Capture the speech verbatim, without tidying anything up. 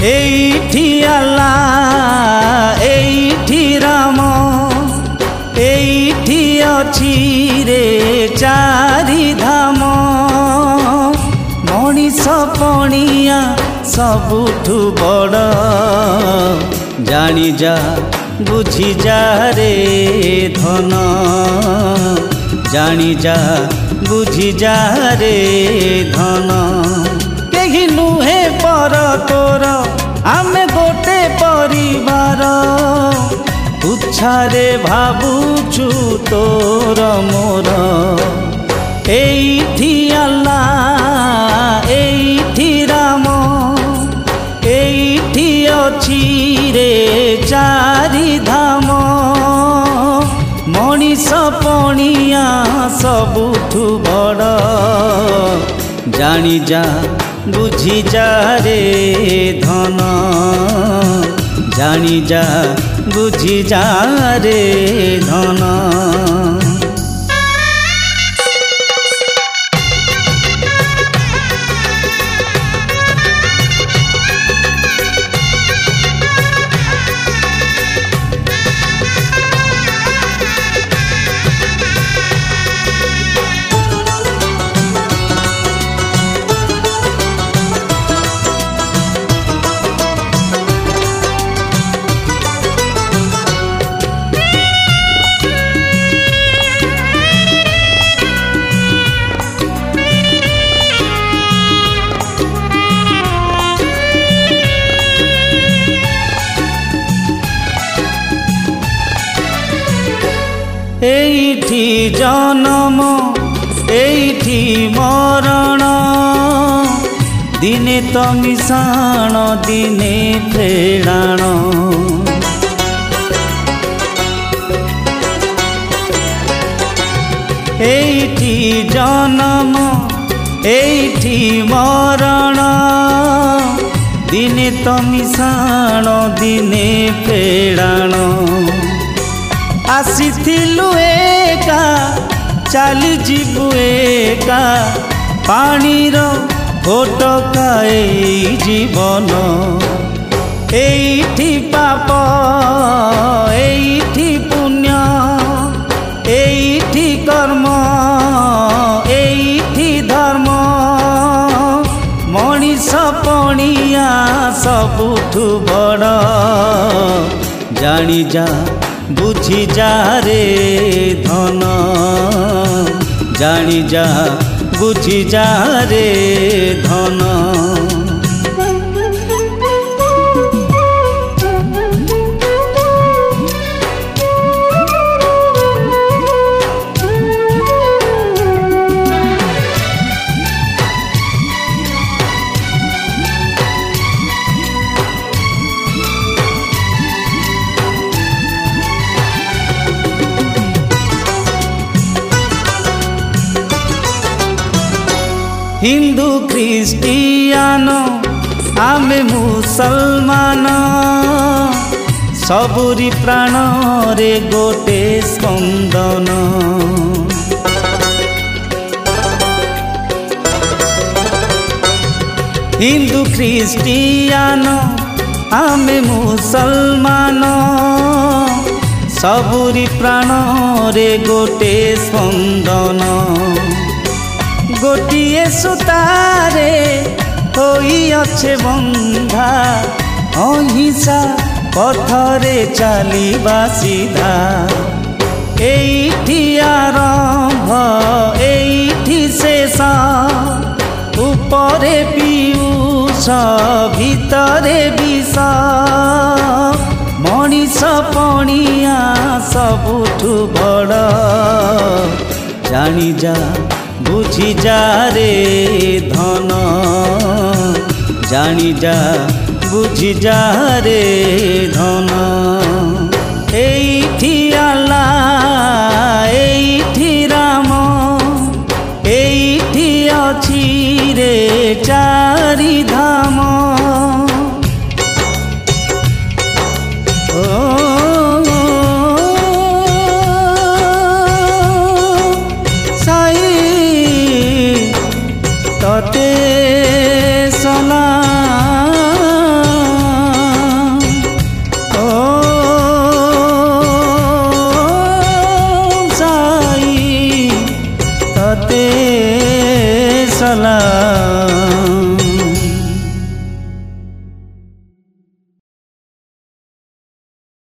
एइठी अल्लाह एइठी राम एइठी अछि रे चारि धाम मनीष पणिया सबुठु बड़ जानी जा बुझी जा रे धन जानी जा बुझी जा रे धन केही नुहे पर तोर आमे गोटे परिवार उच्छारे भाबुचु तोर मोर एइठी अल्लाह एइठी राम एइठी अछि रे चारि धाम मनीष पणिया सबुठु बड़ जानी जा बुझी जा रे धन जानी जा बुझी जा रे धन। एइठी जन्म एइठी मरण दिने तो मिशाण दिने फेड़ाण एइठी जन्म एइठी मरण दिने तो मिशाण दिने फेड़ाण आसीथिलु एका चली जीवु एका पानीर फोटका एई जीवन एइठी पाप एइठी पुण्य एइठी कर्म एइठी धर्म मनीष पणिया सबुठु बड़ जानी जा बुझी जा रे धन जानी जा बुझी जा रे धन। हिंदू ख्रिस्टियान आमे मुसलमान सबुरी प्राण रे गोटे स्पंदन हिंदू ख्रिस्टियान आमे मुसलमान सबुरी प्राण रे गोटे स्पंदन गोटिए सुतारे होई अच्छे बंधा अहिंसा पथरे चलिबा सीधा एइठी आरंभ एइठी शेष उपरे पीयूष भितरे विष मनीष पणिया सबुठु बड़ जानी जा बुझी जा रे धन जानी जा बुझी जा रे धन एइठी